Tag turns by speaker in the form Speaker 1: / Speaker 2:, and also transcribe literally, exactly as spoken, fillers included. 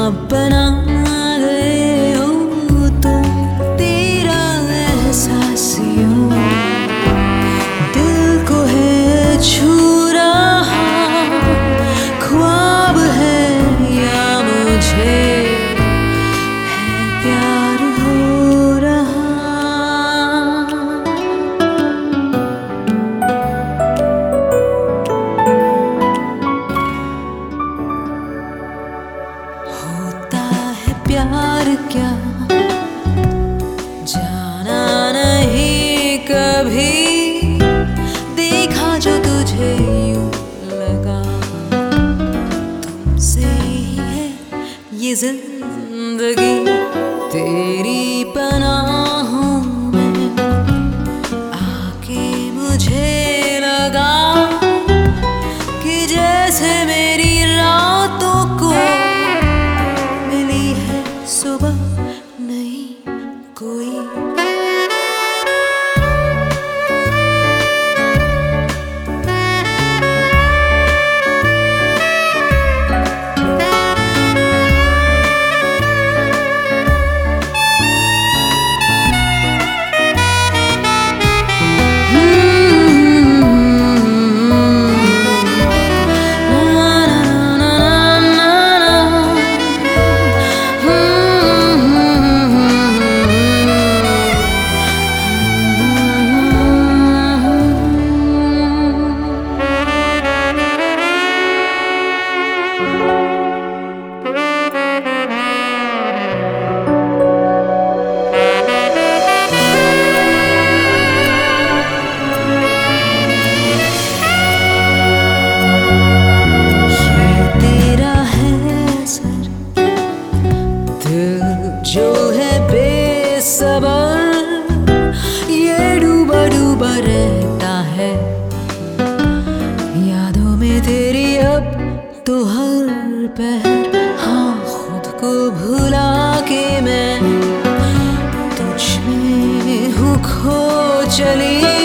Speaker 1: बना गए हो तुम, तेरा एहसास यूं दिल को है छू रहा, ख्वाब है या मुझे है प्यार हो रहा। होता है प्यार क्या जाना नहीं कभी, देखा जो तुझे यूं लगा तुमसे ही है ये जिंदगी, तेरी पनाहों में आके मुझे लगा कि जैसे मेरी रातों को मिली है सुबह नहीं कोई। जो है बेसबर ये डूबा डूबा रहता है यादों में तेरी, अब तो हर पहर हाँ खुद को भुला के मैं तुझ में हूँ खो चली।